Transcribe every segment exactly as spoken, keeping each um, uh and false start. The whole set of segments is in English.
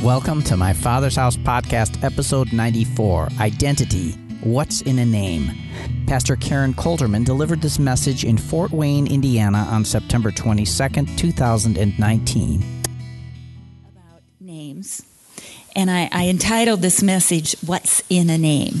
Welcome to my Father's House podcast, episode ninety-four, Identity, What's in a Name? Pastor Karen Colterman delivered this message in Fort Wayne, Indiana on September twenty-second, two thousand nineteen. About names. And I, I entitled this message, What's in a Name?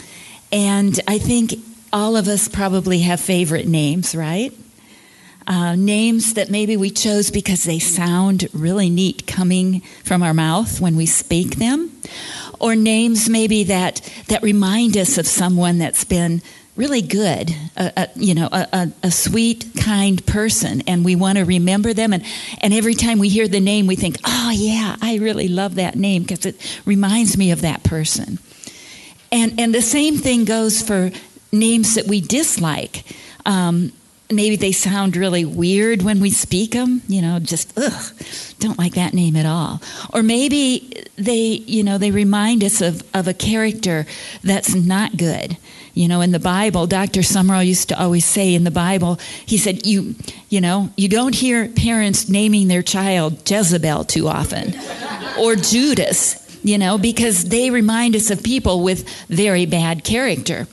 And I think all of us probably have favorite names, right? Uh, names that maybe we chose because they sound really neat coming from our mouth when we speak them. Or names maybe that, that remind us of someone that's been really good, a, a, you know, a, a, a sweet, kind person, and we want to remember them. And, and every time we hear the name, we think, oh, yeah, I really love that name because it reminds me of that person. And, and the same thing goes for names that we dislike. Um, maybe they sound really weird when we speak them, you know, just, ugh, don't like that name at all. Or maybe they, you know, they remind us of, of a character that's not good. You know, in the Bible, Doctor Summerall used to always say in the Bible, he said, you, you know, you don't hear parents naming their child Jezebel too often, or Judas, you know, because they remind us of people with very bad character.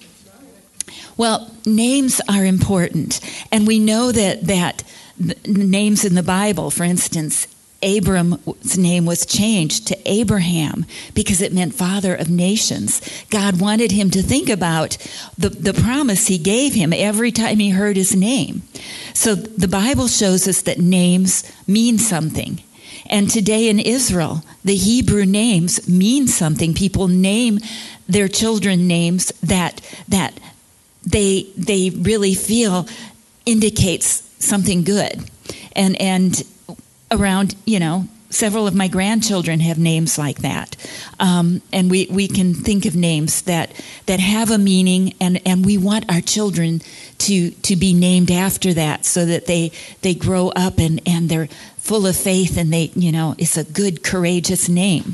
Well, names are important, and we know that that names in the Bible, for instance, Abram's name was changed to Abraham because it meant father of nations. God wanted him to think about the, the promise he gave him every time he heard his name. So the Bible shows us that names mean something. And today in Israel, the Hebrew names mean something. People name their children names that that they they really feel indicates something good. And and around, you know, several of my grandchildren have names like that. Um, and we, we can think of names that, that have a meaning, and, and we want our children to to be named after that so that they they grow up and, and they're full of faith, and they, you know, it's a good, courageous name.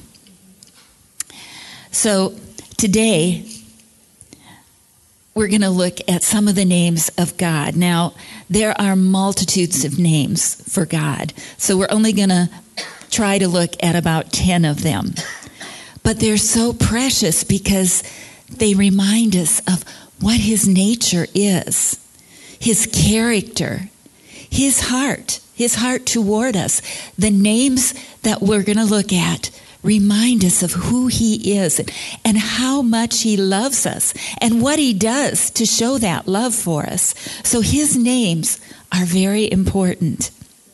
So today, we're going to look at some of the names of God. Now, there are multitudes of names for God, so we're only going to try to look at about ten of them. But they're so precious because they remind us of what his nature is, his character, his heart, his heart toward us. The names that we're going to look at remind us of who he is and how much he loves us and what he does to show that love for us. So his names are very important.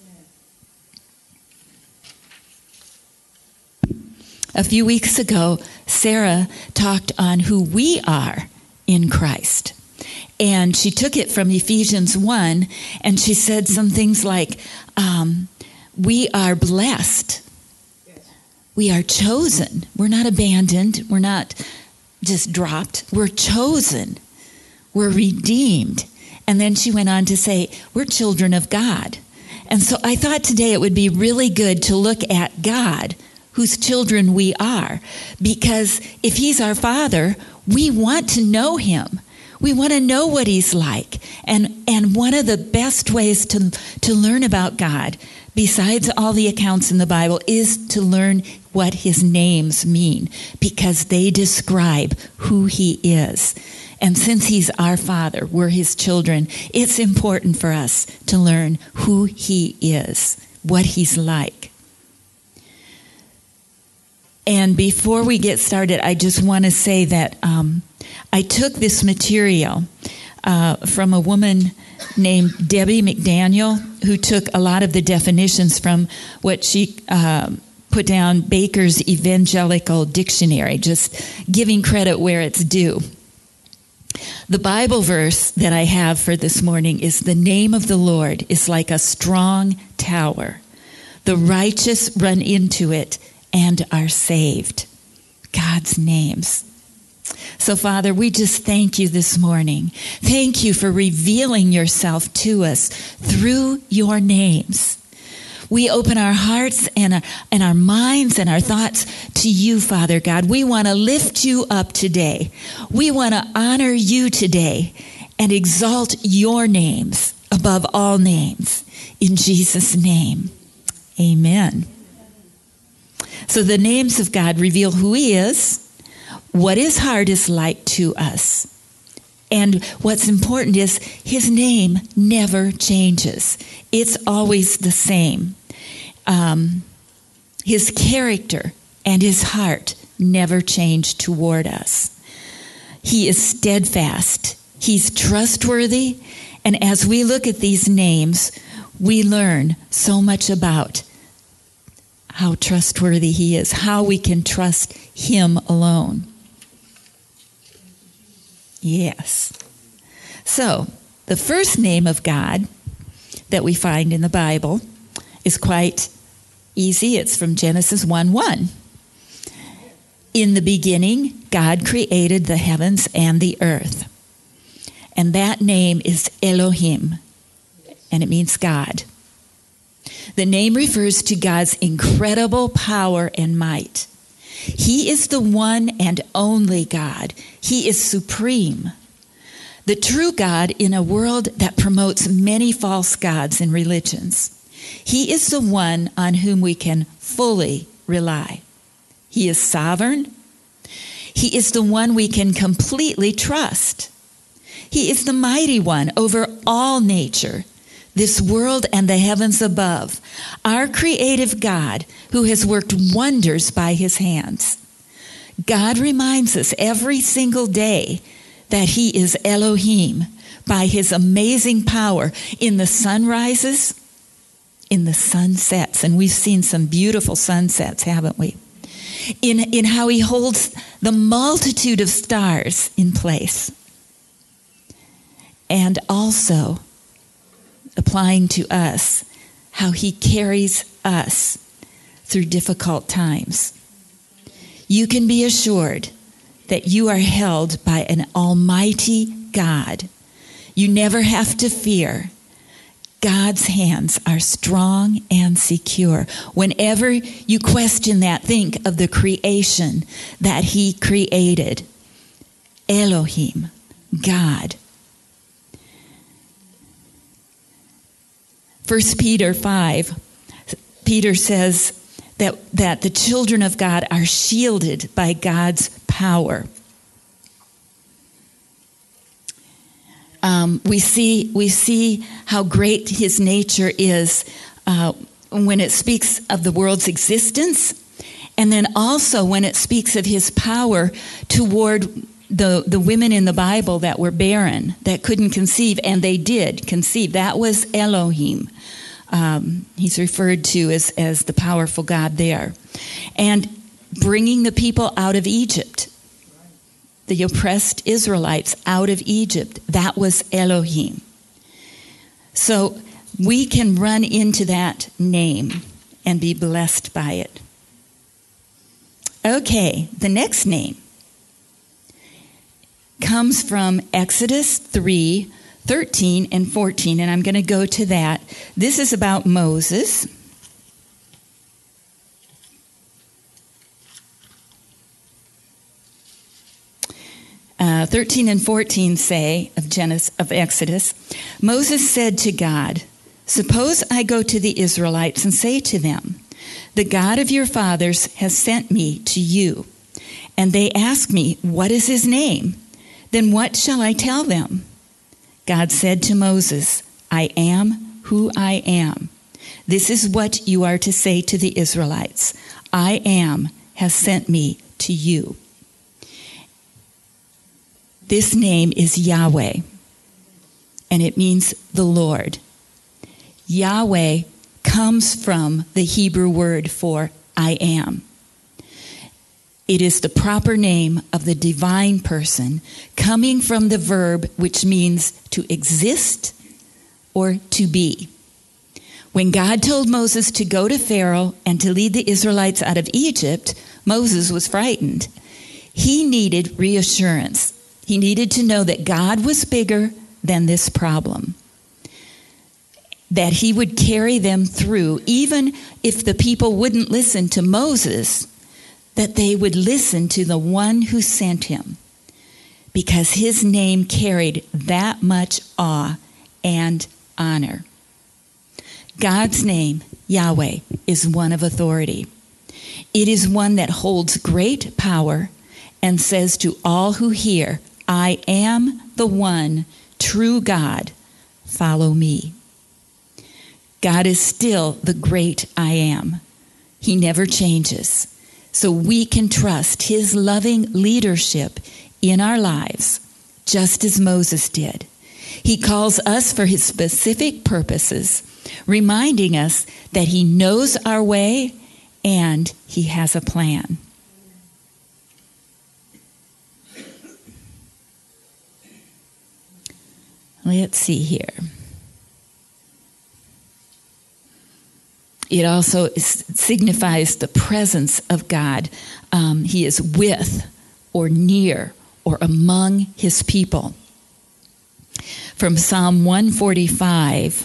A few weeks ago, Sarah talked on who we are in Christ. And she took it from Ephesians one, and she said some things like, um, we are blessed. We are chosen. We're not abandoned. We're not just dropped. We're chosen. We're redeemed. And then she went on to say, we're children of God. And so I thought today it would be really good to look at God, whose children we are. Because if he's our Father, we want to know him. We want to know what he's like. And and one of the best ways to, to learn about God, besides all the accounts in the Bible, is to learn what his names mean, because they describe who he is. And since he's our Father, we're his children, it's important for us to learn who he is, what he's like. And before we get started, I just want to say that um, I took this material uh, from a woman named Debbie McDaniel, who took a lot of the definitions from what she uh, put down, Baker's Evangelical Dictionary, just giving credit where it's due. The Bible verse that I have for this morning is, the name of the Lord is like a strong tower. The righteous run into it and are saved. God's names. So, Father, we just thank you this morning. Thank you for revealing yourself to us through your names. We open our hearts and our, and our minds and our thoughts to you, Father God. We want to lift you up today. We want to honor you today and exalt your names above all names. In Jesus' name, amen. So the names of God reveal who he is, what his heart is like to us. And what's important is his name never changes. It's always the same. Um, his character and his heart never change toward us. He is steadfast. He's trustworthy. And as we look at these names, we learn so much about how trustworthy he is, how we can trust him alone. Yes. So, the first name of God that we find in the Bible is quite easy. It's from Genesis one one. In the beginning, God created the heavens and the earth. And that name is Elohim, and it means God. The name refers to God's incredible power and might. He is the one and only God. He is supreme. The true God in a world that promotes many false gods and religions. He is the one on whom we can fully rely. He is sovereign. He is the one we can completely trust. He is the mighty one over all nature, this world and the heavens above, our creative God who has worked wonders by his hands. God reminds us every single day that he is Elohim by his amazing power in the sunrises, in the sunsets, and we've seen some beautiful sunsets, haven't we? In, in how he holds the multitude of stars in place. And also applying to us how he carries us through difficult times. You can be assured that you are held by an almighty God. You never have to fear. God's hands are strong and secure. Whenever you question that, think of the creation that he created. Elohim, God. First Peter five, Peter says that, that the children of God are shielded by God's power. Um, we see we see how great his nature is uh, when it speaks of the world's existence, and then also when it speaks of his power toward the, the women in the Bible that were barren, that couldn't conceive, and they did conceive. That was Elohim. Um, he's referred to as, as the powerful God there. And bringing the people out of Egypt, the oppressed Israelites out of Egypt, that was Elohim. So we can run into that name and be blessed by it. Okay, the next name comes from Exodus three, thirteen and fourteen, and I'm going to go to that. This is about Moses. Uh, thirteen and fourteen say of Genesis, of Exodus, Moses said to God, "Suppose I go to the Israelites and say to them, 'The God of your fathers has sent me to you.' And they ask me, 'What is his name?' Then what shall I tell them?" God said to Moses, "I am who I am. This is what you are to say to the Israelites. I am has sent me to you." This name is Yahweh, and it means the Lord. Yahweh comes from the Hebrew word for I am. It is the proper name of the divine person, coming from the verb which means to exist or to be. When God told Moses to go to Pharaoh and to lead the Israelites out of Egypt, Moses was frightened. He needed reassurance. He needed to know that God was bigger than this problem, that he would carry them through, even if the people wouldn't listen to Moses, that they would listen to the one who sent him, because his name carried that much awe and honor. God's name, Yahweh, is one of authority. It is one that holds great power and says to all who hear, I am the one true God. Follow me. God is still the great I am. He never changes. So we can trust his loving leadership in our lives, just as Moses did. He calls us for his specific purposes, reminding us that he knows our way and he has a plan. Let's see here. It also is, signifies the presence of God. Um, he is with or near or among his people. From Psalm one forty-five,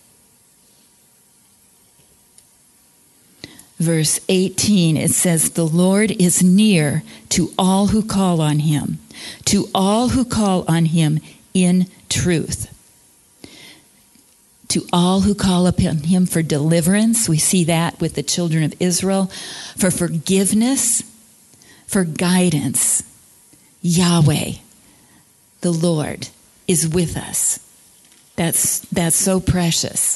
verse eighteen, it says, the Lord is near to all who call on him, to all who call on him in truth. To all who call upon him for deliverance, we see that with the children of Israel, for forgiveness, for guidance, Yahweh, the Lord, is with us. That's, that's so precious.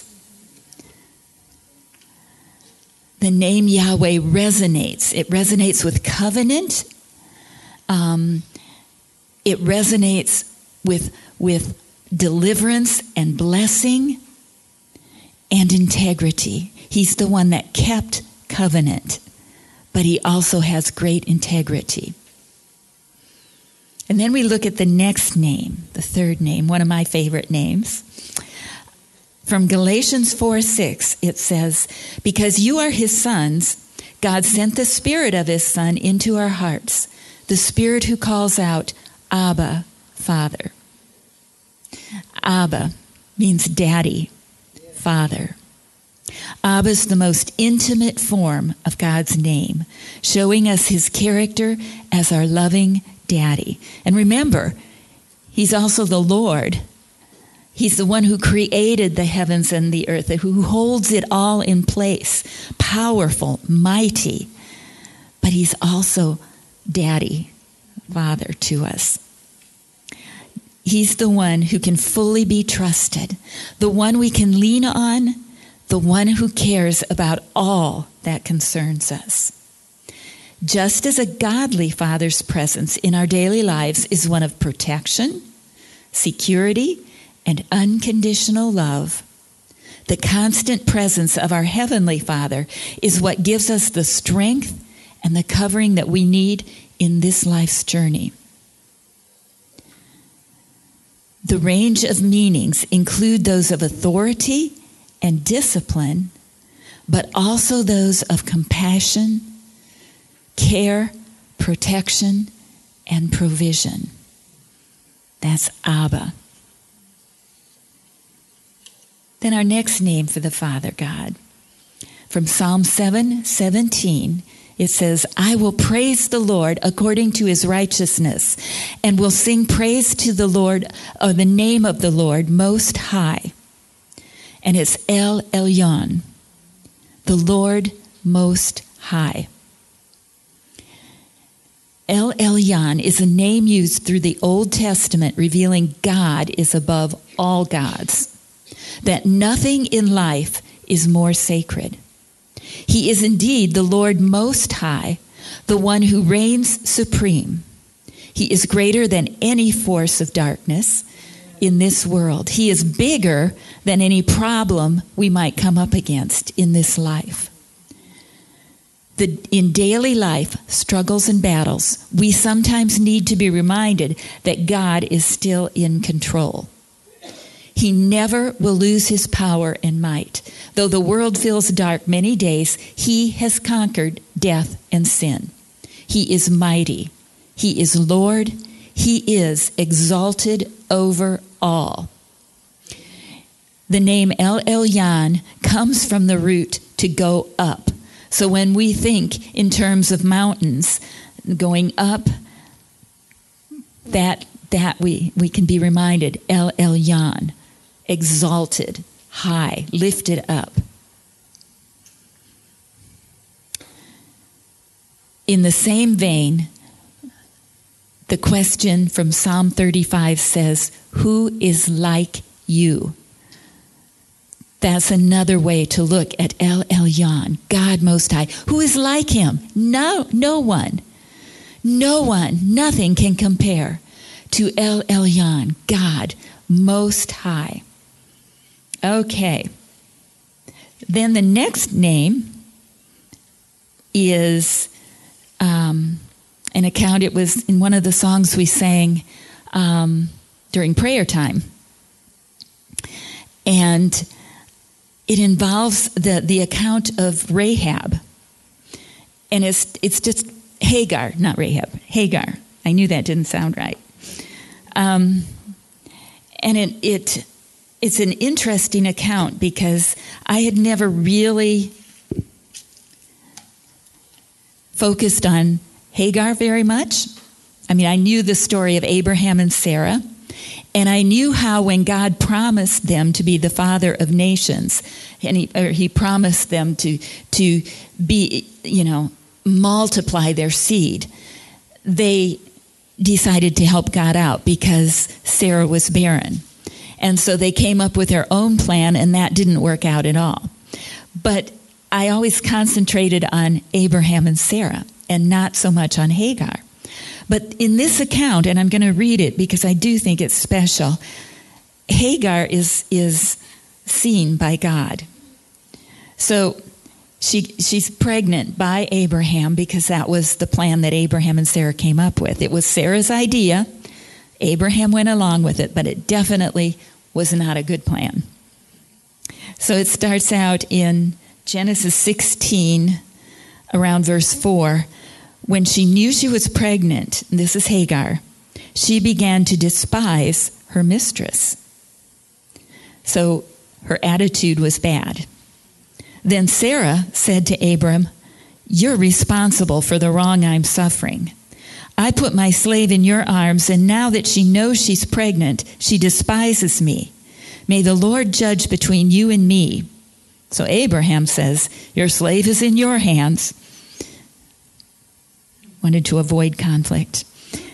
The name Yahweh resonates. It resonates with covenant. Um, it resonates with, with deliverance and blessing and integrity. He's the one that kept covenant, but he also has great integrity. And then we look at the next name, the third name, one of my favorite names. From Galatians four six, it says, because you are his sons, God sent the Spirit of his Son into our hearts, the Spirit who calls out, Abba, Father. Abba means daddy, father. Abba is the most intimate form of God's name, showing us his character as our loving daddy. And remember, he's also the Lord. He's the one who created the heavens and the earth, who holds it all in place, powerful, mighty. But he's also daddy, father to us. He's the one who can fully be trusted, the one we can lean on, the one who cares about all that concerns us. Just as a godly father's presence in our daily lives is one of protection, security, and unconditional love, the constant presence of our Heavenly Father is what gives us the strength and the covering that we need in this life's journey. The range of meanings include those of authority and discipline, but also those of compassion, care, protection, and provision. That's Abba. Then our next name for the Father God. From Psalm seven seventeen, it says, I will praise the Lord according to his righteousness, and will sing praise to the Lord, or the name of the Lord Most High. And it's El Elyon, the Lord Most High. El Elyon is a name used through the Old Testament revealing God is above all gods, that nothing in life is more sacred. He is indeed the Lord Most High, the one who reigns supreme. He is greater than any force of darkness in this world. He is bigger than any problem we might come up against in this life. The, in daily life, struggles and battles, we sometimes need to be reminded that God is still in control. He never will lose his power and might. Though the world feels dark many days, he has conquered death and sin. He is mighty. He is Lord. He is exalted over all. The name El Elyon comes from the root to go up. So when we think in terms of mountains, going up, that that we, we can be reminded, El Elyon, exalted, high, lifted up. In the same vein, the question from Psalm thirty-five says, who is like you? That's another way to look at El Elyon, God Most High. Who is like him? No, no one. No one, nothing can compare to El Elyon, God Most High. Okay. Then the next name is um, an account. It was in one of the songs we sang um, during prayer time. And it involves the, the account of Rahab. And it's it's just Hagar, not Rahab, Hagar. I knew that didn't sound right. Um, and it, it it's an interesting account because I had never really focused on Hagar very much. I mean, I knew the story of Abraham and Sarah, and I knew how when God promised them to be the father of nations, and he, or he promised them to to be, you know, multiply their seed, they decided to help God out because Sarah was barren. And so they came up with their own plan, and that didn't work out at all. But I always concentrated on Abraham and Sarah and not so much on Hagar. But in this account, and I'm going to read it because I do think it's special, Hagar is is seen by God. So she she's pregnant by Abraham because that was the plan that Abraham and Sarah came up with. It was Sarah's idea. Abraham went along with it, but it definitely was not a good plan. So it starts out in Genesis sixteen, around verse four. When she knew she was pregnant, and this is Hagar, she began to despise her mistress. So her attitude was bad. Then Sarah said to Abram, "You're responsible for the wrong I'm suffering. I put my slave in your arms, and now that she knows she's pregnant, she despises me. May the Lord judge between you and me." So Abraham says, "Your slave is in your hands." Wanted to avoid conflict.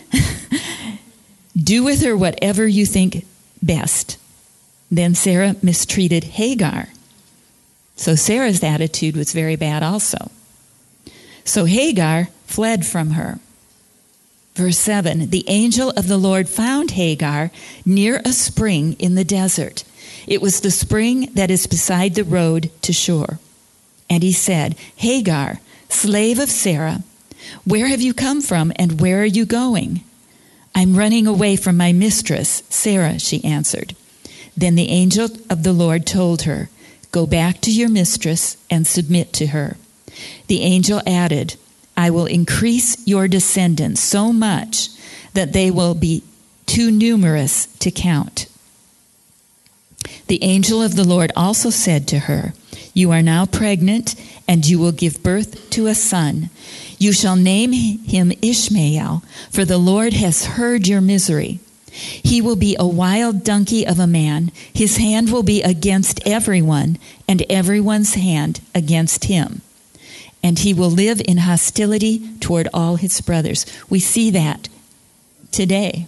"Do with her whatever you think best." Then Sarah mistreated Hagar. So Sarah's attitude was very bad also. So Hagar fled from her. Verse seven, the angel of the Lord found Hagar near a spring in the desert. It was the spring that is beside the road to Shur. And he said, "Hagar, slave of Sarah, where have you come from and where are you going?" "I'm running away from my mistress, Sarah," she answered. Then the angel of the Lord told her, "Go back to your mistress and submit to her." The angel added, "I will increase your descendants so much that they will be too numerous to count." The angel of the Lord also said to her, "You are now pregnant, and you will give birth to a son. You shall name him Ishmael, for the Lord has heard your misery. He will be a wild donkey of a man. His hand will be against everyone, and everyone's hand against him. And he will live in hostility toward all his brothers." We see that today.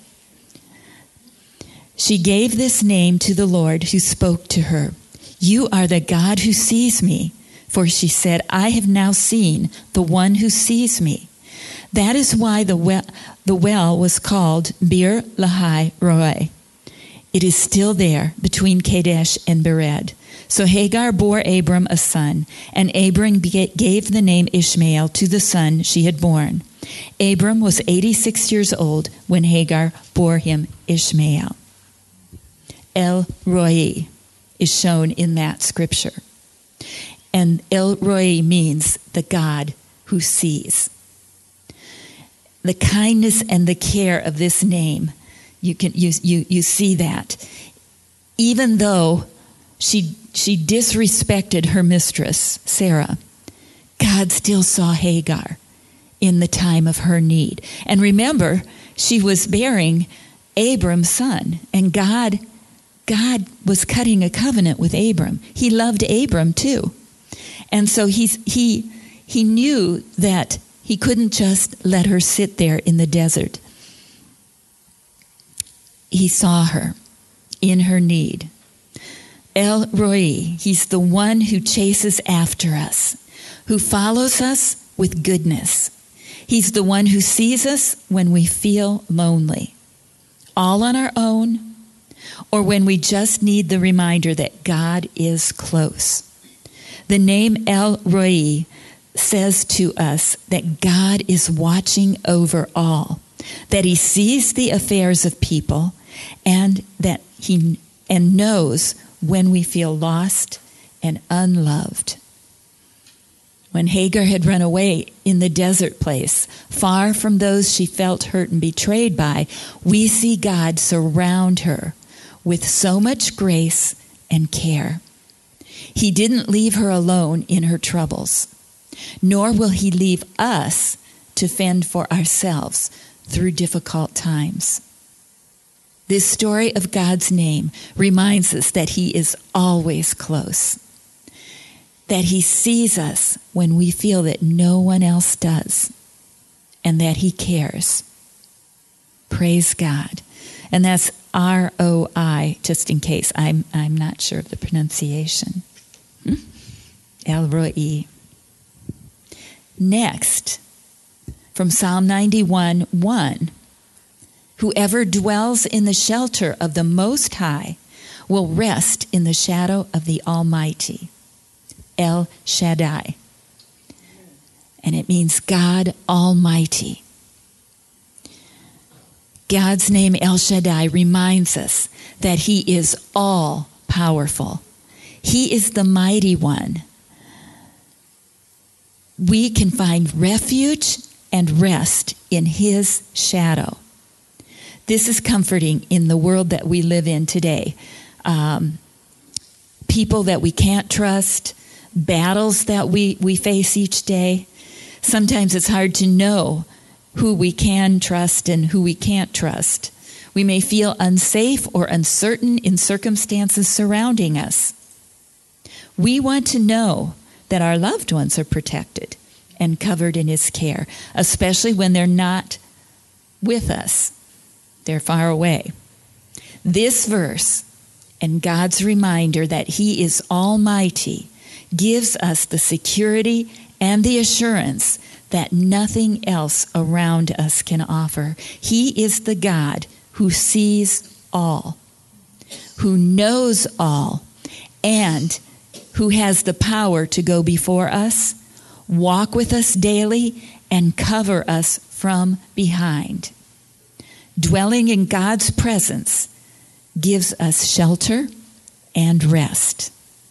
She gave this name to the Lord who spoke to her. "You are the God who sees me." For she said, "I have now seen the one who sees me." That is why the well, the well was called Bir Lahai Roi. It is still there between Kadesh and Bered. So Hagar bore Abram a son, and Abram gave the name Ishmael to the son she had born. Abram was eighty-six years old when Hagar bore him Ishmael. El Roi is shown in that scripture. And El Roi means the God who sees. The kindness and the care of this name, you can you you, you see that. Even though she she disrespected her mistress, Sarah, God still saw Hagar in the time of her need. And remember, she was bearing Abram's son, and God God was cutting a covenant with Abram. He loved Abram too. And so he's, he he knew that He couldn't just let her sit there in the desert. He saw her in her need. El Roi, he's the one who chases after us, who follows us with goodness. He's the one who sees us when we feel lonely, all on our own, or when we just need the reminder that God is close. The name El Roi says to us that God is watching over all, that he sees the affairs of people, and that he and knows when we feel lost and unloved. When Hagar had run away in the desert place, far from those she felt hurt and betrayed by, we see God surround her with so much grace and care. He didn't leave her alone in her troubles, nor will he leave us to fend for ourselves through difficult times. This story of God's name reminds us that he is always close, that he sees us when we feel that no one else does, and that he cares. Praise God. And that's R O I, just in case. I'm I'm not sure of the pronunciation. Hmm? El Roi. Next, from Psalm ninety-one, one. Whoever dwells in the shelter of the Most High will rest in the shadow of the Almighty. El Shaddai. And it means God Almighty. God's name El Shaddai reminds us that he is all powerful. He is the mighty one. We can find refuge and rest in his shadow. This is comforting in the world that we live in today. Um, people that we can't trust, battles that we, we face each day. Sometimes it's hard to know who we can trust and who we can't trust. We may feel unsafe or uncertain in circumstances surrounding us. We want to know that our loved ones are protected and covered in his care, especially when they're not with us. They're far away. This verse and God's reminder that he is almighty gives us the security and the assurance that nothing else around us can offer. He is the God who sees all, who knows all, and who has the power to go before us, walk with us daily, and cover us from behind. Dwelling in God's presence gives us shelter and rest.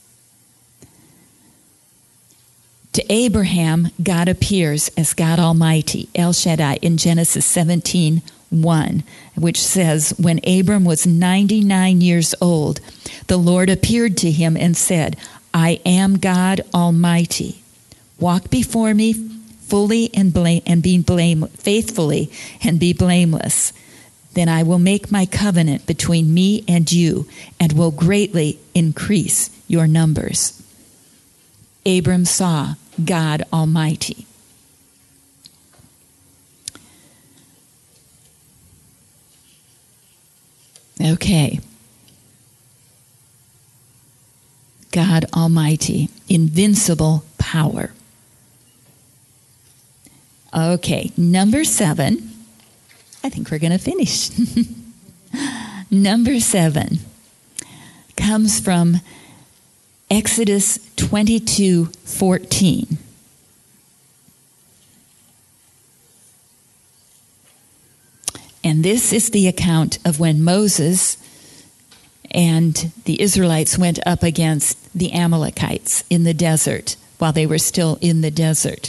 To Abraham, God appears as God Almighty, El Shaddai, in Genesis seventeen one, which says, when Abram was ninety-nine years old, the Lord appeared to him and said, I am God Almighty. Walk before me fully and blame and be blame faithfully and be blameless. Then I will make my covenant between me and you and will greatly increase your numbers. Abram saw God Almighty. Okay. God Almighty, invincible power. Okay, number seven. I think we're going to finish. Number seven comes from Exodus twenty-two fourteen. And this is the account of when Moses and the Israelites went up against the Amalekites in the desert while they were still in the desert.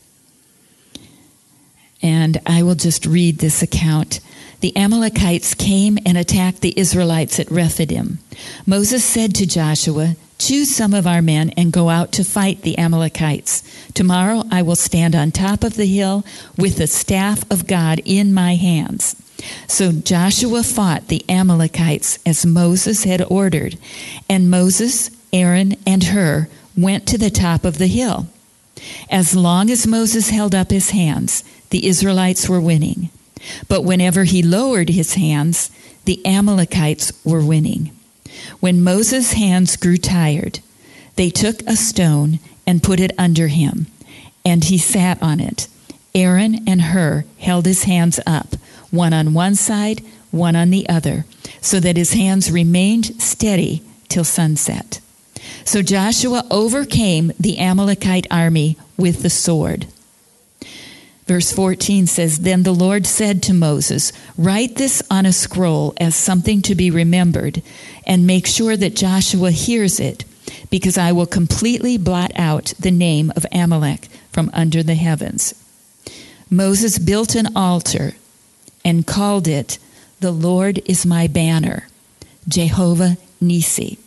And I will just read this account. The Amalekites came and attacked the Israelites at Rephidim. Moses said to Joshua, choose some of our men and go out to fight the Amalekites. Tomorrow I will stand on top of the hill with the staff of God in my hands. So Joshua fought the Amalekites as Moses had ordered, and Moses, Aaron, and Hur went to the top of the hill. As long as Moses held up his hands, the Israelites were winning. But whenever he lowered his hands, the Amalekites were winning. When Moses' hands grew tired, they took a stone and put it under him, and he sat on it. Aaron and Hur held his hands up, one on one side, one on the other, so that his hands remained steady till sunset. So Joshua overcame the Amalekite army with the sword. Verse fourteen says, Then the Lord said to Moses, Write this on a scroll as something to be remembered, and make sure that Joshua hears it, because I will completely blot out the name of Amalek from under the heavens. Moses built an altar and called it, The Lord is my banner, Jehovah Nissi.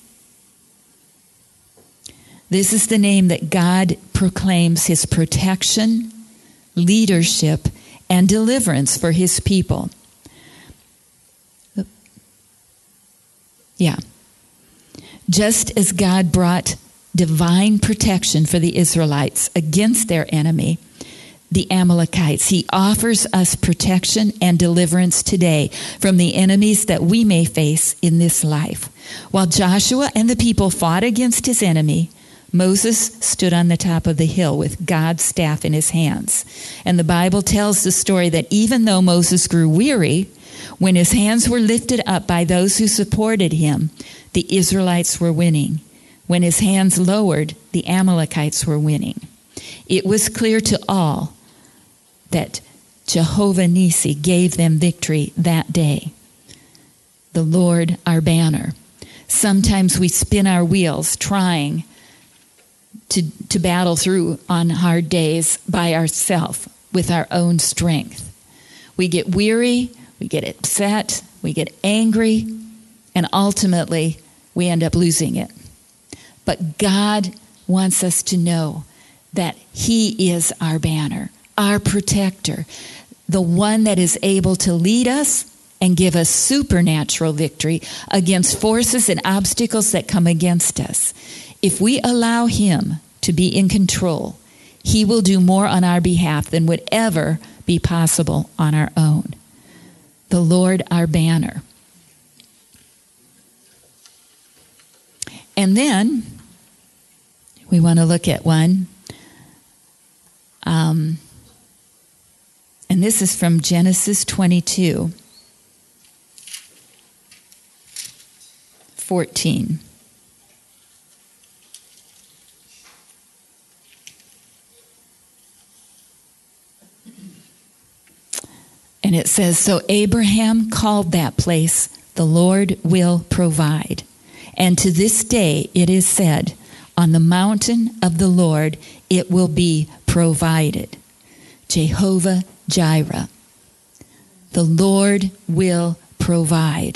This is the name that God proclaims his protection, leadership, and deliverance for his people. Yeah. Just as God brought divine protection for the Israelites against their enemy, the Amalekites, he offers us protection and deliverance today from the enemies that we may face in this life. While Joshua and the people fought against his enemy, Moses stood on the top of the hill with God's staff in his hands. And the Bible tells the story that even though Moses grew weary, when his hands were lifted up by those who supported him, the Israelites were winning. When his hands lowered, the Amalekites were winning. It was clear to all that Jehovah Nissi gave them victory that day. The Lord our banner. Sometimes we spin our wheels trying to, to battle through on hard days by ourselves with our own strength. We get weary, we get upset, we get angry, and ultimately we end up losing it. But God wants us to know that he is our banner, our protector, the one that is able to lead us and give us supernatural victory against forces and obstacles that come against us. If we allow him to be in control, he will do more on our behalf than would ever be possible on our own. The Lord our banner. And then we want to look at one. Um, and this is from Genesis twenty-two, fourteen. And it says, So Abraham called that place, The Lord will provide. And to this day it is said, On the mountain of the Lord it will be provided. Jehovah Jireh. The Lord will provide.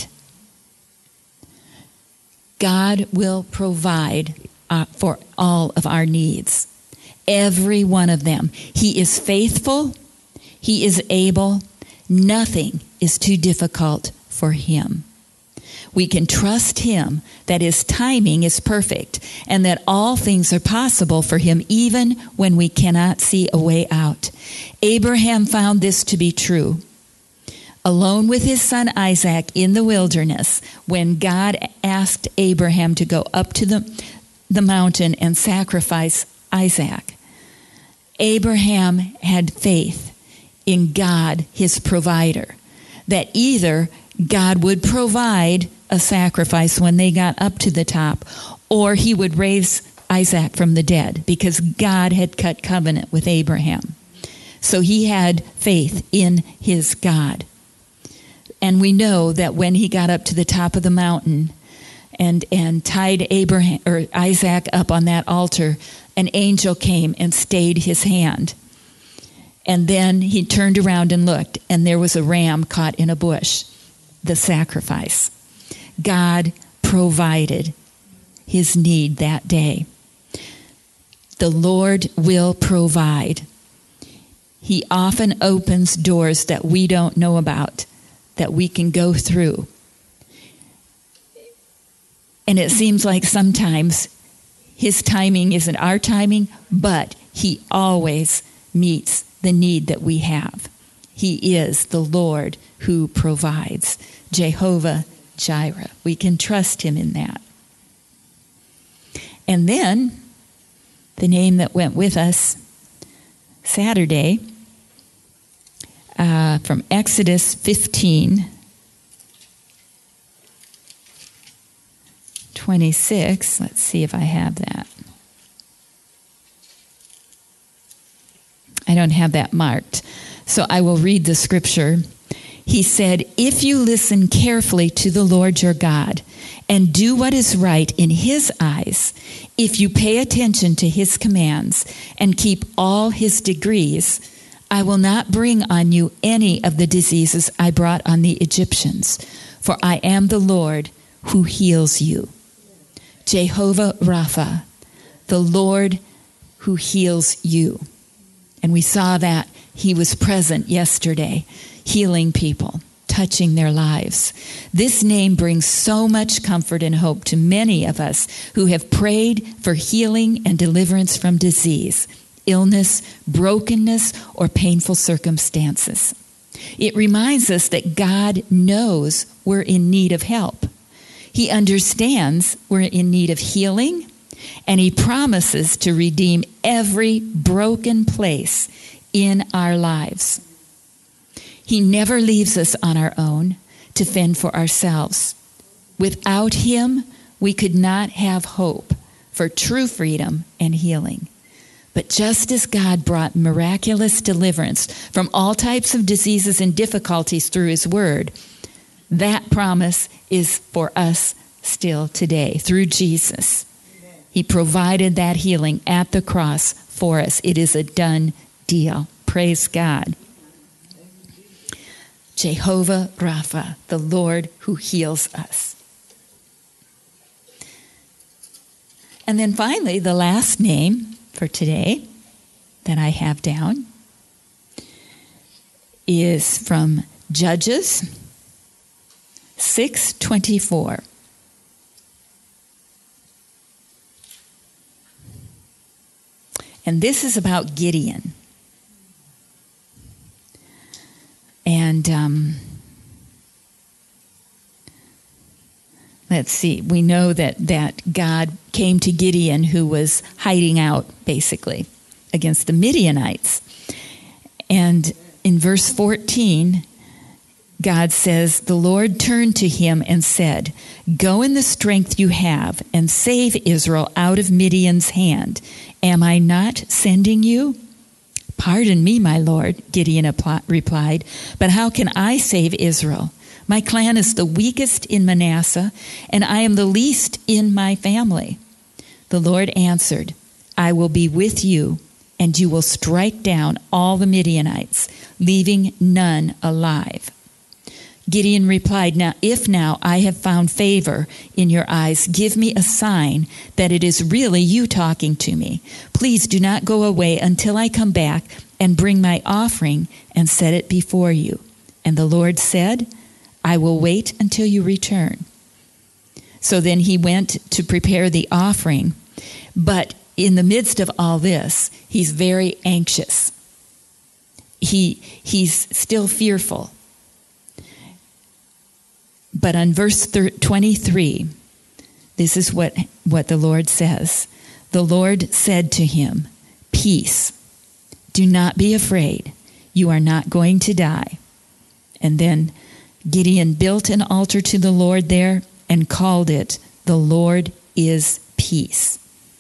God will provide uh, for all of our needs. Every one of them. He is faithful. He is able. Nothing is too difficult for him. We can trust him that his timing is perfect and that all things are possible for him even when we cannot see a way out. Abraham found this to be true. Alone with his son Isaac in the wilderness, when God asked Abraham to go up to the, the mountain and sacrifice Isaac, Abraham had faith in God, his provider, that either God would provide a sacrifice when they got up to the top, or he would raise Isaac from the dead, because God had cut covenant with Abraham. So he had faith in his God. And we know that when he got up to the top of the mountain and, and tied Abraham or Isaac up on that altar, an angel came and stayed his hand. And then he turned around and looked, and there was a ram caught in a bush, the sacrifice. God provided his need that day. The Lord will provide. He often opens doors that we don't know about, that we can go through. And it seems like sometimes his timing isn't our timing, but He always meets the need that we have. He is the Lord who provides. Jehovah Jireh. We can trust him in that. And then, the name that went with us Saturday, uh, from Exodus fifteen, twenty-six. Let's see if I have that. I don't have that marked, so I will read the scripture. He said, "If you listen carefully to the Lord your God and do what is right in his eyes, if you pay attention to his commands and keep all his decrees, I will not bring on you any of the diseases I brought on the Egyptians, for I am the Lord who heals you." Jehovah Rapha, the Lord who heals you. And we saw that he was present yesterday, healing people, touching their lives. This name brings so much comfort and hope to many of us who have prayed for healing and deliverance from disease, illness, brokenness, or painful circumstances. It reminds us that God knows we're in need of help. He understands we're in need of healing, and he promises to redeem every broken place in our lives. He never leaves us on our own to fend for ourselves. Without him, we could not have hope for true freedom and healing. But just as God brought miraculous deliverance from all types of diseases and difficulties through his word, that promise is for us still today through Jesus. He provided that healing at the cross for us. It is a done deal. Praise God. Jehovah Rapha, the Lord who heals us. And then finally, the last name for today that I have down is from Judges six twenty-four. And this is about Gideon. And um, let's see, we know that, that God came to Gideon, who was hiding out, basically, against the Midianites. And in verse fourteen, God says, "The Lord turned to him and said, 'Go in the strength you have and save Israel out of Midian's hand. Am I not sending you?' 'Pardon me, my Lord,' Gideon replied, 'but how can I save Israel? My clan is the weakest in Manasseh, and I am the least in my family.' The Lord answered, 'I will be with you, and you will strike down all the Midianites, leaving none alive.' Gideon replied, 'Now, if now I have found favor in your eyes, give me a sign that it is really you talking to me. Please do not go away until I come back and bring my offering and set it before you.' And the Lord said, 'I will wait until you return.' So then he went to prepare the offering. But in the midst of all this, he's very anxious. He, he's still fearful. But on verse twenty-three, this is what, what the Lord says. The Lord said to him, 'Peace, do not be afraid. You are not going to die.' And then Gideon built an altar to the Lord there and called it, 'The Lord is Peace.'"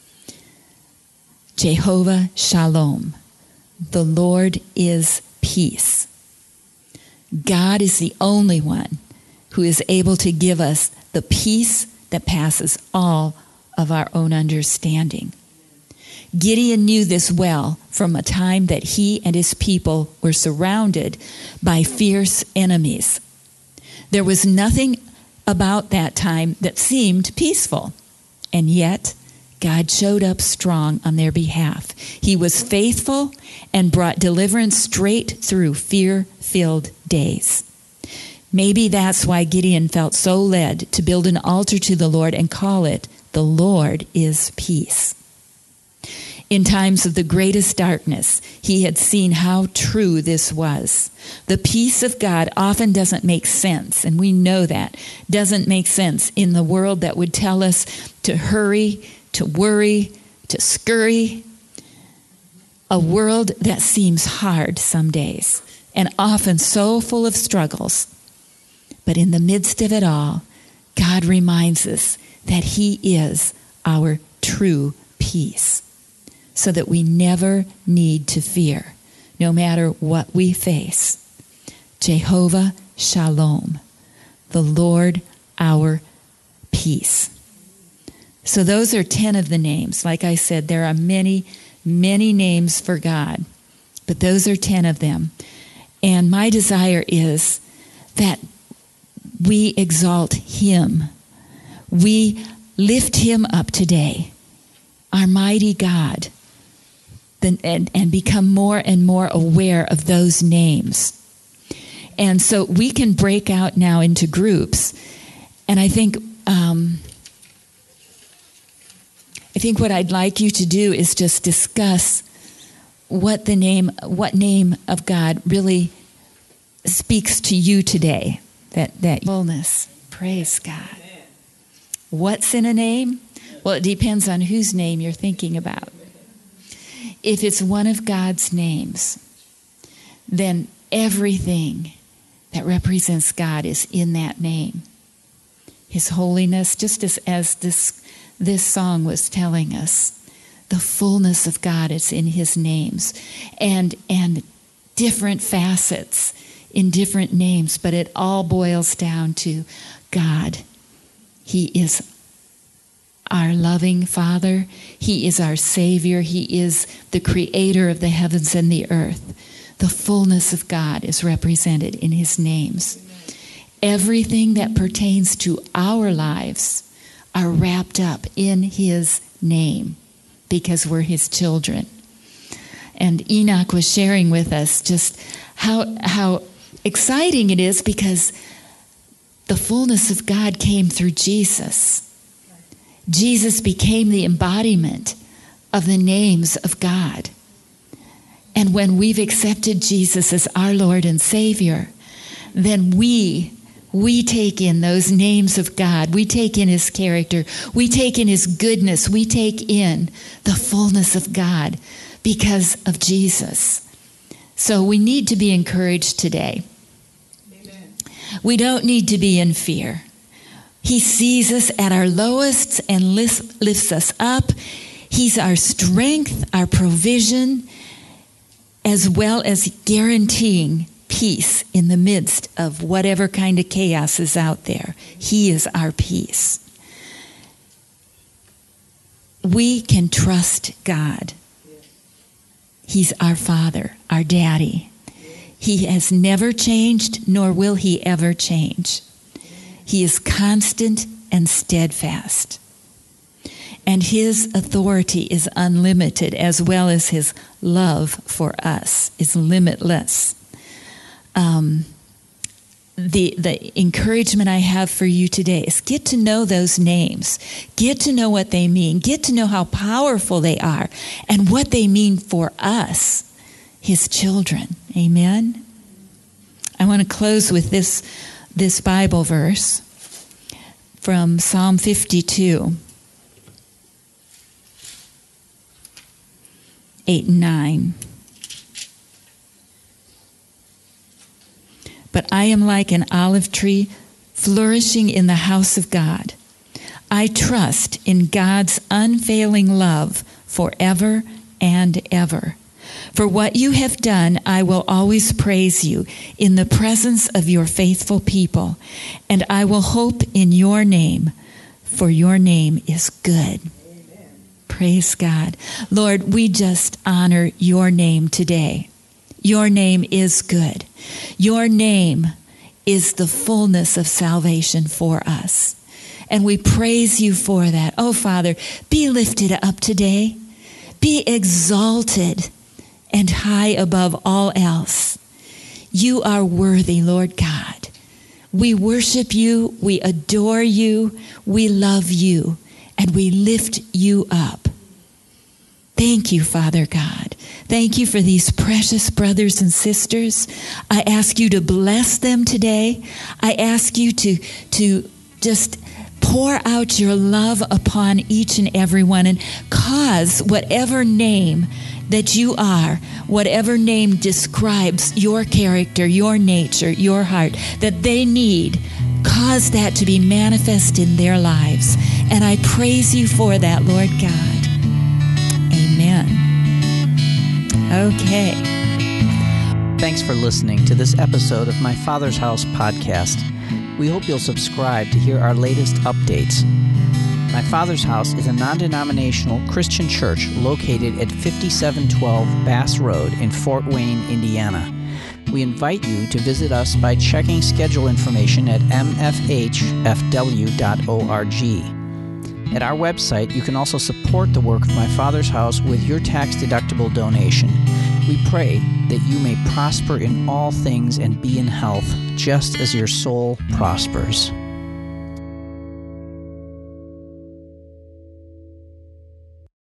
Jehovah Shalom, the Lord is peace. God is the only one who is able to give us the peace that passes all of our own understanding. Gideon knew this well from a time that he and his people were surrounded by fierce enemies. There was nothing about that time that seemed peaceful, and yet God showed up strong on their behalf. He was faithful and brought deliverance straight through fear-filled days. Maybe that's why Gideon felt so led to build an altar to the Lord and call it, "The Lord is Peace." In times of the greatest darkness, he had seen how true this was. The peace of God often doesn't make sense, and we know that. Doesn't make sense in the world that would tell us to hurry, to worry, to scurry. A world that seems hard some days, and often so full of struggles. But in the midst of it all, God reminds us that he is our true peace, so that we never need to fear, no matter what we face. Jehovah Shalom, the Lord our peace. So those are ten of the names. Like I said, there are many, many names for God, but those are ten of them. And my desire is that we exalt him. We lift him up today, our mighty God, and, and become more and more aware of those names. And so we can break out now into groups. And I think um, I think what I'd like you to do is just discuss what the name, what name of God really speaks to you today. That that fullness. Praise God. What's in a name? Well, it depends on whose name you're thinking about. If it's one of God's names, then everything that represents God is in that name. His holiness, just as, as this, this song was telling us, the fullness of God is in his names. And, and different facets in different names, but it all boils down to God. He is our loving Father. He is our Savior. He is the creator of the heavens and the earth. The fullness of God is represented in his names. Everything that pertains to our lives are wrapped up in his name because we're his children. And Enoch was sharing with us just how how exciting it is, because the fullness of God came through Jesus. Jesus became the embodiment of the names of God. And when we've accepted Jesus as our Lord and Savior, then we, we take in those names of God. We take in his character. We take in his goodness. We take in the fullness of God because of Jesus. So we need to be encouraged today. Amen. We don't need to be in fear. He sees us at our lowest and lifts, lifts us up. He's our strength, our provision, as well as guaranteeing peace in the midst of whatever kind of chaos is out there. He is our peace. We can trust God. He's our Father, our Daddy. He has never changed, nor will he ever change. He is constant and steadfast. And his authority is unlimited, as well as his love for us is limitless. Um, the, the encouragement I have for you today is get to know those names. Get to know what they mean. Get to know how powerful they are and what they mean for us, his children. Amen? I want to close with this this Bible verse from Psalm fifty-two, eight and nine. But I am like an olive tree flourishing in the house of God. I trust in God's unfailing love forever and ever. For what you have done, I will always praise you in the presence of your faithful people, and I will hope in your name, for your name is good. Amen. Praise God. Lord, we just honor your name today. Your name is good. Your name is the fullness of salvation for us. And we praise you for that. Oh, Father, be lifted up today. Be exalted and high above all else. You are worthy, Lord God. We worship you, we adore you, we love you, and we lift you up. Thank you, Father God. Thank you for these precious brothers and sisters. I ask you to bless them today. I ask you to, to just pour out your love upon each and every one, and cause whatever name that you are, whatever name describes your character, your nature, your heart, that they need, cause that to be manifest in their lives. And I praise you for that, Lord God. Amen. Okay. Thanks for listening to this episode of My Father's House podcast. We hope you'll subscribe to hear our latest updates. My Father's House is a non-denominational Christian church located at fifty-seven twelve Bass Road in Fort Wayne, Indiana. We invite you to visit us by checking schedule information at m f h f w dot org. At our website, you can also support the work of My Father's House with your tax-deductible donation. We pray that you may prosper in all things and be in health, just as your soul prospers.